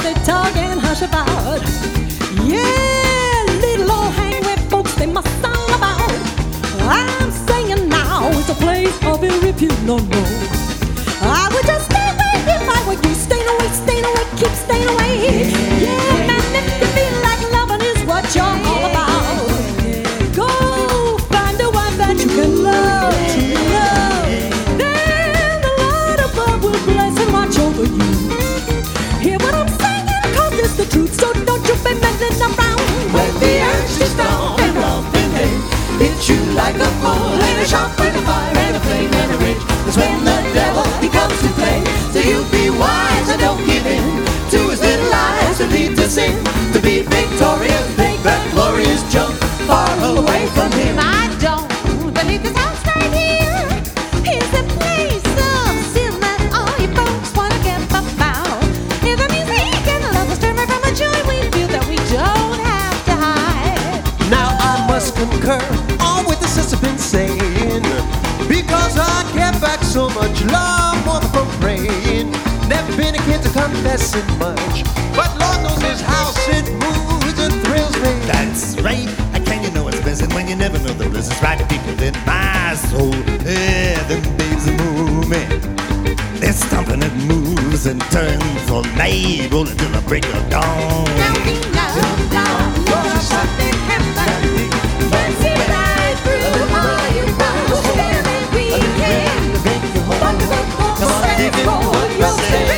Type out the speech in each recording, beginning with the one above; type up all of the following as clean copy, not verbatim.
they talk and hush about. Yeah, little old hang where folks they must song about. I'm saying now it's a place of ill repute, no, no. I would just stay away if I were you. Staying away, keep staying away. Yeah, man, if you feel like loving is what you're all about, go find a wife that you can love, truly love. Then the Lord above will bless and watch over you. Hear what I'm saying, 'cause it's the truth, so don't you be messing around. When the urge is down and love and hate hits you like a bull and a sharp with a fire and a flame and a rage, that's when the devil he comes to play. So you be wise and don't give in to his little lies that lead to sin. To be victorious, make that glorious jump far away from him. I don't believe this house right here is a place of sin that all you folks wanna get about. If the music and the love is stirring from a joy we feel that we don't have to hide. Now I must concur all with the sister been saying, because I get back so much love more than praying. Never been a kid to confessing much, but Lord knows this house it moves and thrills me. That's right. How can you know it's blessed when you never know the bliss is right people in my soul? Yeah, them babes are moving. They're stomping, it moves and turns all night, rolling till the break of dawn. Now we know something happened. Let's see right through all you folks. Baby, we can. Come on, dig it. Your spirit.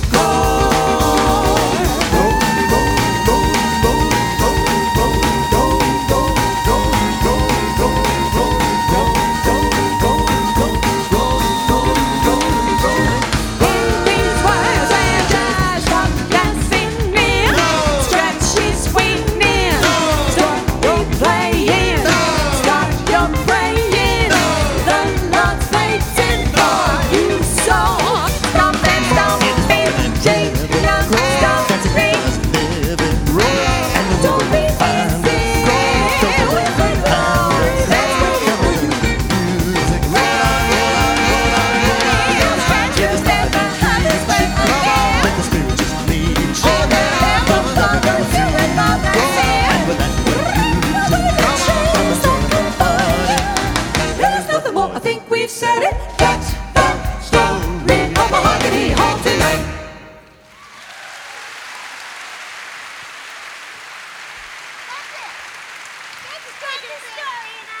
Said it, that's the story of Mahogany Hall tonight. That's it. That's the story, and